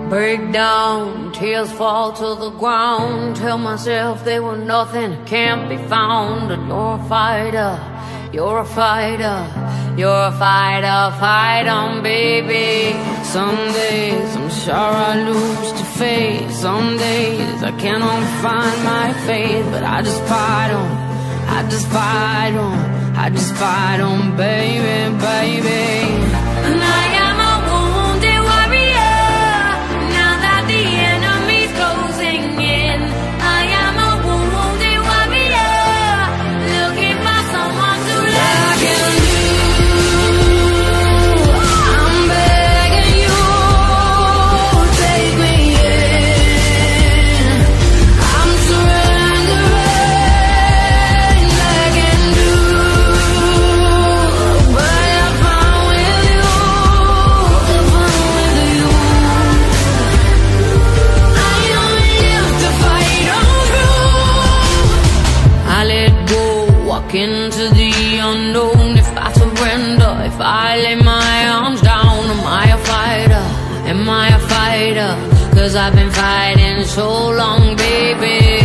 break down, tears fall to the ground. Tell myself they were nothing, can't be found. And you're a fighter, you're a fighter, you're a fighter, fight on, baby. Some days I'm sure I lose to faith. Some days I cannot find my faith. But I just fight on, I just fight on, I just fight on, baby, baby. And I am a wounded warrior, now that the enemy's closing in. I am a wounded warrior, looking for someone to love. I'm begging you, take me in. I'm surrendering, begging you, but I'm fine with you, I'm fine with you. I only live to fight on through. I let go, walk into the unknown. If I surrender, if I lay my arms down, am I a fighter? Am I a fighter? 'Cause I've been fighting so long, baby.